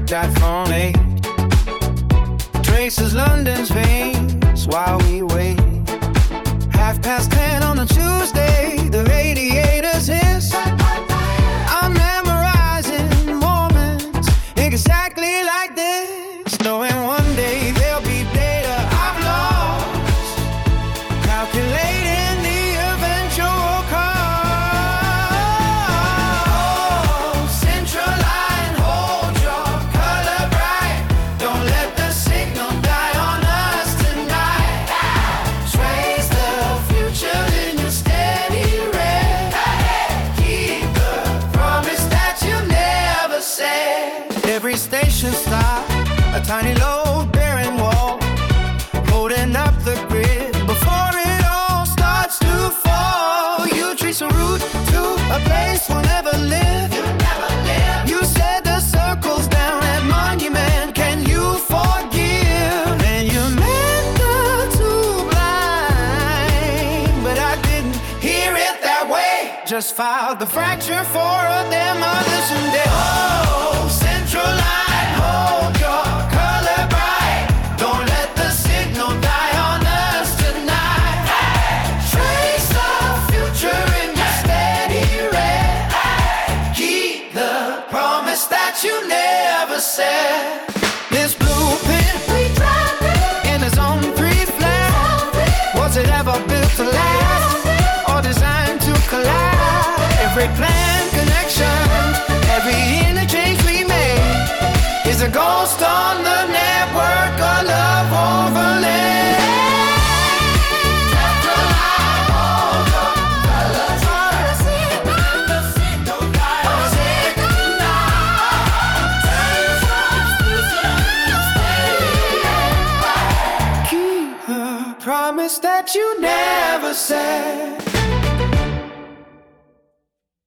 phone 8 traces London's veins while we wait. 10:30 on a Tuesday, the radiators hiss. I'm memorizing moments exactly like this, knowing one day there'll be data I've lost, calculating the eventual cost. Central line, hold your color bright. Don't let the signal die on us tonight. Trace the future in your steady red. Keep the promise that you never said. Every station stop, a tiny load-bearing wall, holding up the grid before it all starts to fall. You trace a route to a place we'll never live. You said the circle's down at Monument. Can you forgive? And you meant not to blind, but I didn't hear it that way. Just filed the fracture for a demolition day. Oh, Central Line, hold your color bright. Don't let the signal die on us tonight. Trace the future in your steady red. Keep the promise that you never said. This blueprint in its own 3 flat. Was it ever built to last or designed to collide? Every plan connection, every interchange we made is a ghost on the network of love overlay. Keep the promise that you never said.